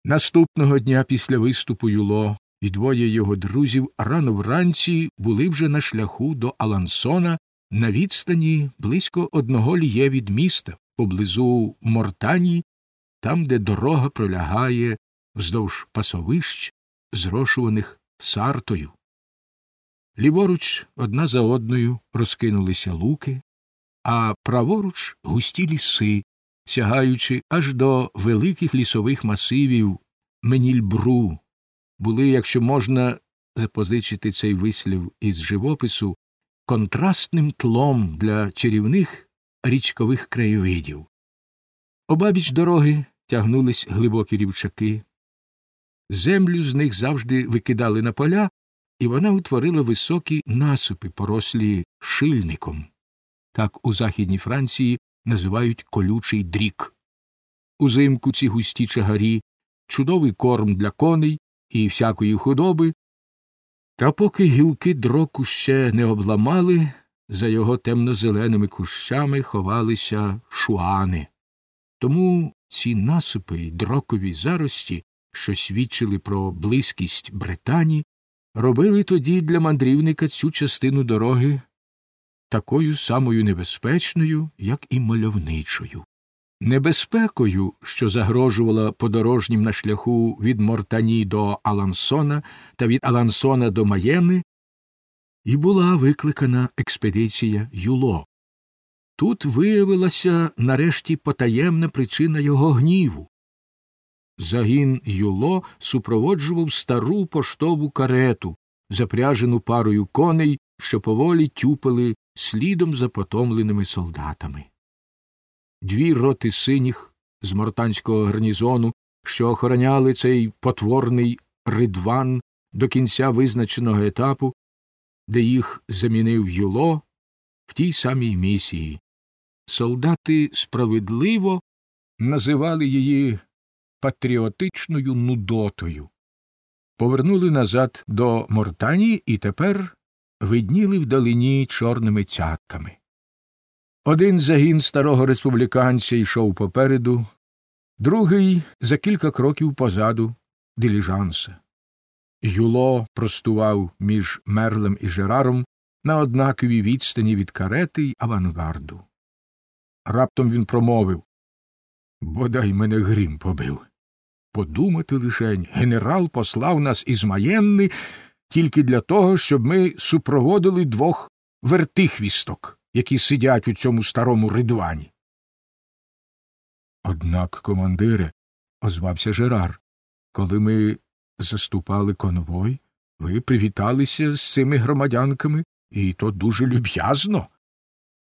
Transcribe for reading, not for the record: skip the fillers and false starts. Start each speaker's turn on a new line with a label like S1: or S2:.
S1: Наступного дня після виступу Юло і двоє його друзів рано вранці були вже на шляху до Алансона на відстані близько 1 льє від міста, поблизу Мортанії, там, де дорога пролягає вздовж пасовищ, зрошуваних сартою. Ліворуч одна за одною розкинулися луки, а праворуч густі ліси, сягаючи аж до великих лісових масивів Менільбру, були, якщо можна запозичити цей вислів із живопису, контрастним тлом для чарівних річкових краєвидів. Обабіч дороги тягнулись глибокі рівчаки. Землю з них завжди викидали на поля, і вона утворила високі насипи, порослі шильником. Так у Західній Франції називають колючий дрік. Узимку ці густі чагарі – чудовий корм для коней і всякої худоби, та поки гілки дроку ще не обламали, за його темно-зеленими кущами ховалися шуани. Тому ці насипи й дрокові зарості, що свідчили про близькість Британії, робили тоді для мандрівника цю частину дороги такою самою небезпечною, як і мальовничою. Небезпекою, що загрожувала подорожнім на шляху від Мортані до Алансона та від Алансона до Маєни, і була викликана експедиція Юло. Тут виявилася нарешті потаємна причина його гніву. Загін Юло супроводжував стару поштову карету, запряжену парою коней, що поволі тюпали слідом за потомленими солдатами. 2 роти синіх з мортанського гарнізону, що охороняли цей потворний ридван до кінця визначеного етапу, де їх замінив Юло в тій самій місії. Солдати справедливо називали її патріотичною нудотою. Повернули назад до Мортанії і тепер видніли вдалині чорними цятками. Один загін старого республіканця йшов попереду, другий за кілька кроків позаду диліжанса. Юло простував між Мерлем і Жераром на однаковій відстані від карети й авангарду. Раптом він промовив: «Бодай мене грім побив. Подумати лишень, генерал послав нас із Маєнни тільки для того, щоб ми супроводили 2 вертихвісток, які сидять у цьому старому ридвані». «Однак, командире, – озвався Жерар, – коли ми заступали конвой, ви привіталися з цими громадянками, і то дуже люб'язно.